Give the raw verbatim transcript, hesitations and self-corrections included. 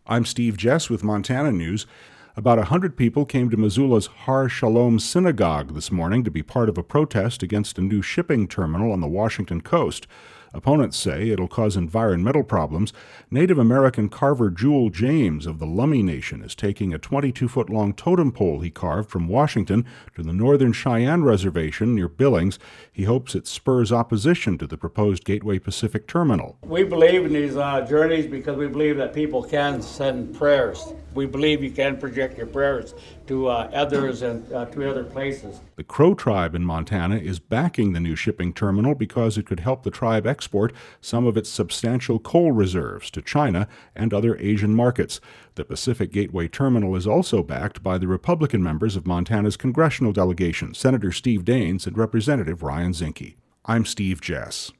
I'm Steve Jess with Montana News. About one hundred people came to Missoula's Har Shalom Synagogue this morning to be part of a protest against a new shipping terminal on the Washington coast. Opponents say it'll cause environmental problems. Native American carver Jewel James of the Lummi Nation is taking a twenty-two foot long totem pole he carved from Washington to the Northern Cheyenne Reservation near Billings. He hopes it spurs opposition to the proposed Gateway Pacific terminal. We believe in these uh, journeys because we believe that people can send prayers. We believe you can project your prayers to uh, others and uh, to other places. The Crow tribe in Montana is backing the new shipping terminal because it could help the tribe export some of its substantial coal reserves to China and other Asian markets. The Pacific Gateway terminal is also backed by the Republican members of Montana's congressional delegation, Senator Steve Daines and Representative Ryan Zinke. I'm Steve Jess.